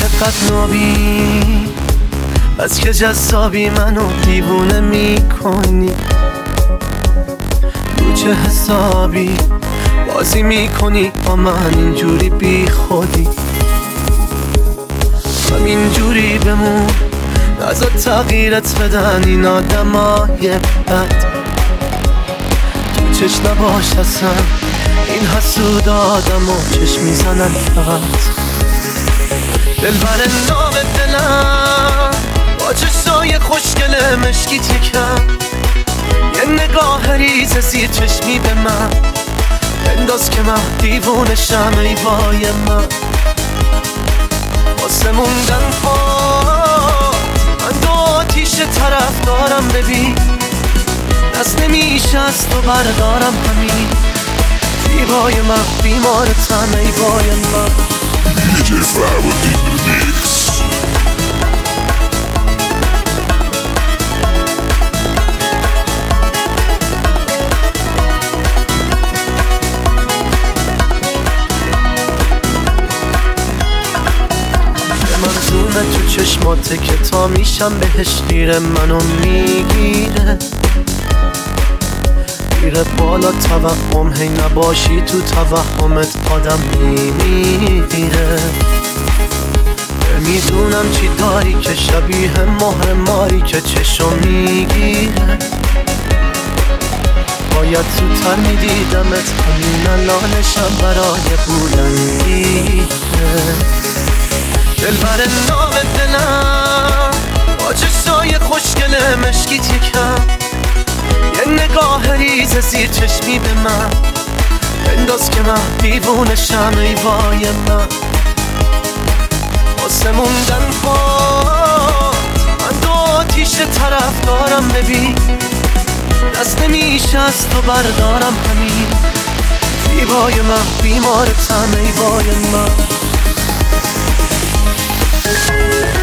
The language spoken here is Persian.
چقدر نابی، بس که جذابی منو دیوونه میکنی. رو چه حسابی بازی میکنی با من اینجوری بی خودی؟ همینجوری بمون، نذار تغییرت بدن این آدمای بد. تو چش نباش اصلا، این حسود آدم و چش میزنن فقط. دلبر نام دلم با چشای خوشگل مشکیت یکم، یه نگاه ریز زیر چشمی به من بنداز که من دیوونشم. ای وای من واسه موندن پات، من دو آتیش طرف دارم ببین، دست نمیشه از تو بردارم همین. ای وای من بیمارتم، ای وای من. DJ Flower in the mix. تو چشماته که تا میشم بهش خیره، منو میگیره میره بالا توهم، هی نباشی تو توهمت آدم میمیره. میدونم چی داری که شبیه مهر ماری که چشم میگیره. باید زودتر میدیدمت، همین الانشم برای بلندیه. دلبر نام دلم با چشای خوشگل مشکیت یکم، یه نگاه ریز زیر چشمی به من بنداز که من دیوونشم. ای وای من واسه موندن پات، من دو آتیش طرف دارم ببین، دست نمیشه از تو بردارم همین. ای وای من بیمارتم، ای وای من.